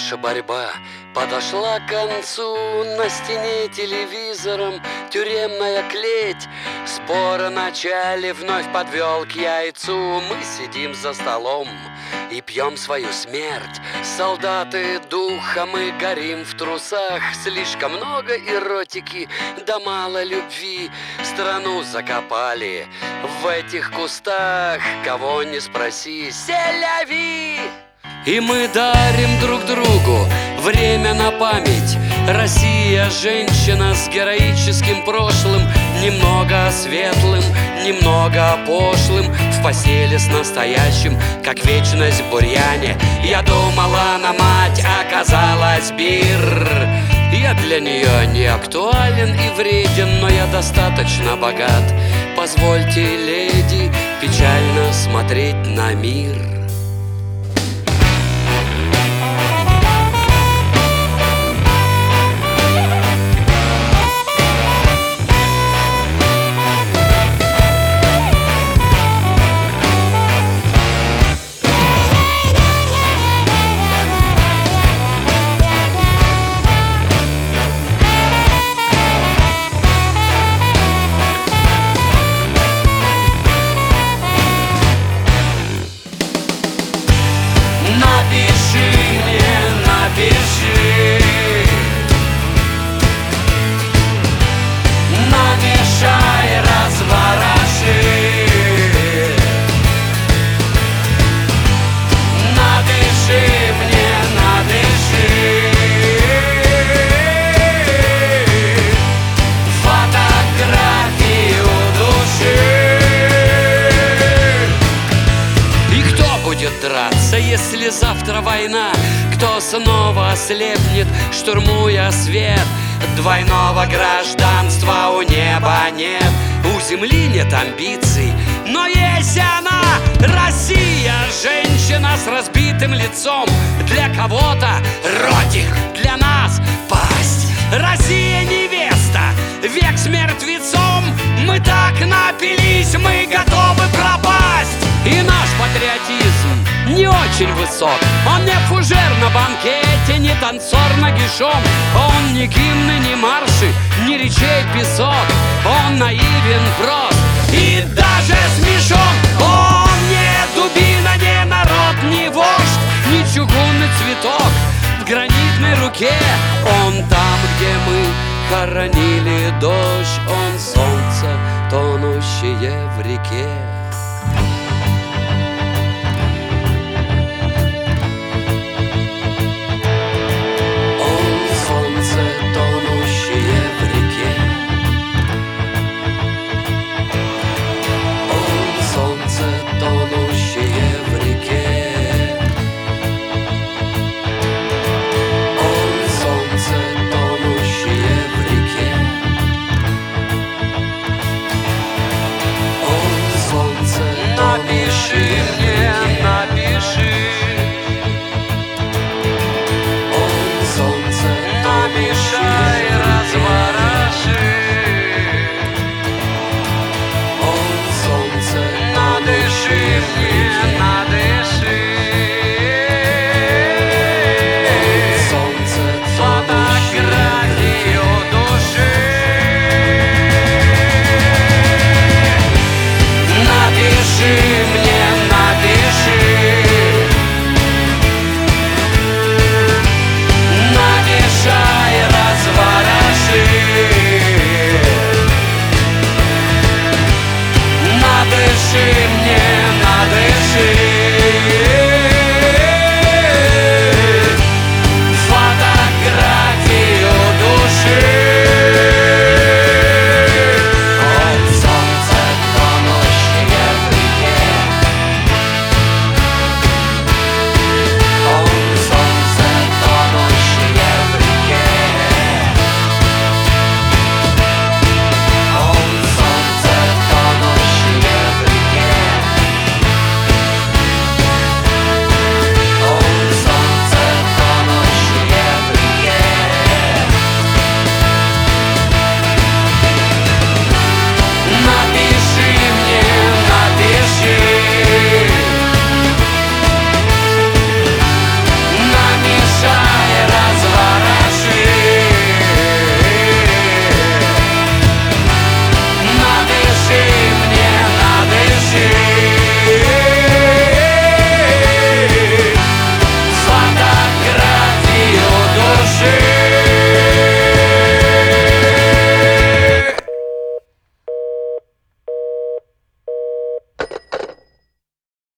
Наша борьба подошла к концу. На стене телевизором тюремная клеть. Спор о начале вновь подвел к яйцу. Мы сидим за столом и пьем свою смерть. Солдаты духа, мы горим в трусах. Слишком много эротики, да мало любви. Страну закопали в этих кустах. Кого не спроси, селяви! И мы дарим друг другу время на память. Россия, женщина с героическим прошлым, немного светлым, немного пошлым, в постели с настоящим, как вечность в бурьяне. Я думала, на мать оказалась бир. Я для нее не актуален и вреден, но я достаточно богат. Позвольте, леди, печально смотреть на мир. Намешай, развороши, надыши мне, надыши. Фотографию души. И кто будет драться, если завтра война? Кто снова ослепнет, штурмуя свет? Двойного гражданства у неба нет, у земли нет амбиций, но есть она, Россия, женщина с разбитым лицом. Для кого-то ротик, для нас пасть. Россия невеста, век с мертвецом. Мы так напились, мы готовы пропасть. И наш патриотизм не очень высок. Он не фужер на банкете, не танцор нагишом. Он не гимны, не марши, не речей песок. Он наивен, прост и даже смешон. Он не дубина, не народ, не вождь, не чугунный цветок в гранитной руке. Он там, где мы хоронили дождь, он сон.